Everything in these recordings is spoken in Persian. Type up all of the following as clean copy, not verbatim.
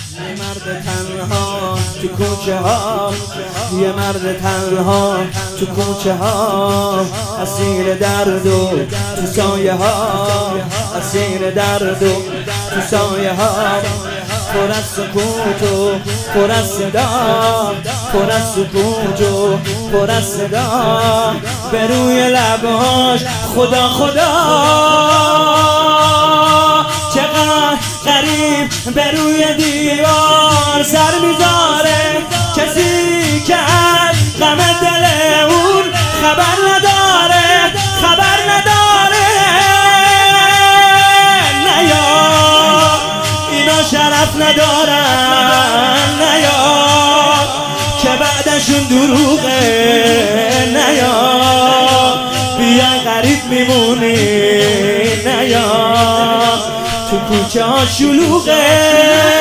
یه مرد تنها تو کوچه ها، یه مرد تنها تو کوچه ها، اسیر درد و تو سایه ها، اسیر درد و تو سایه ها، پر از سکوت و پر از صدا، پر از سکوت و پر از صدا، به روی لباش خدا خدا. چقدر غریب به روی دیوار سر میذاره، کسی که از غم دل اون خبر نداره، خبر نداره. نیا اینا شرف ندارن، نیا که بعدشون دروغه، نیا بیای غریب میمونی، نیا تو کوچه ها شلوغه،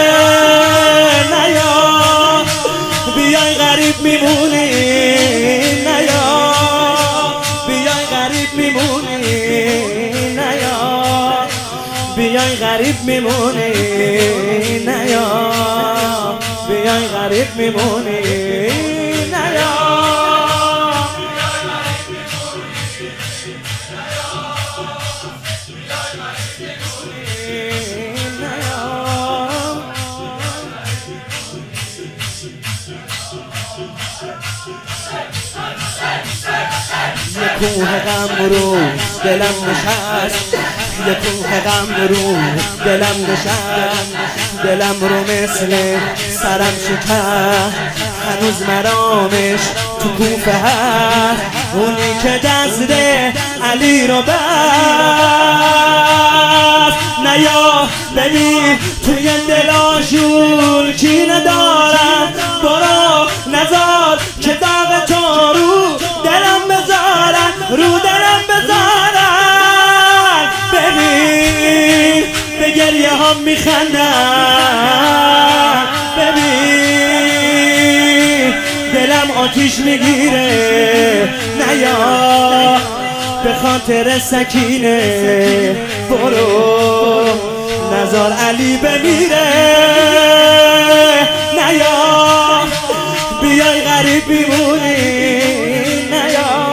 نیا بیای غریب میمونی، نیا بیای غریب میمونی، نیا بیای غریب میمونی، نیا بیای غریب میمونی، نیا. یه کوه غم رو دلم نشست، یه کوه غم رو دلم نشست، دلم رو مثل سرم شکست، هنوز مرامش تو کوفه هست، اونی که دست علی رو بست. نیا ببین توی دلاشون کی ندارن، برو نزار که داغ تو رو دلم بذارن، رو دلم بذارن. ببین به گریه ها میخندن، ببین دلم آتیش میگیره. نیا به خاطر سکینه، برو نزار علی بمیره. نیا بیای غریب بیمونی، نیا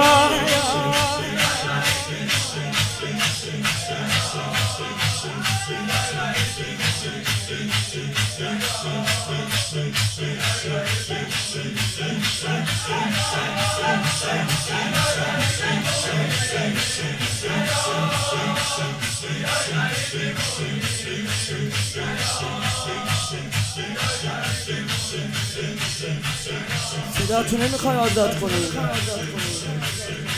صداتون نمیخوای آزاد کنید.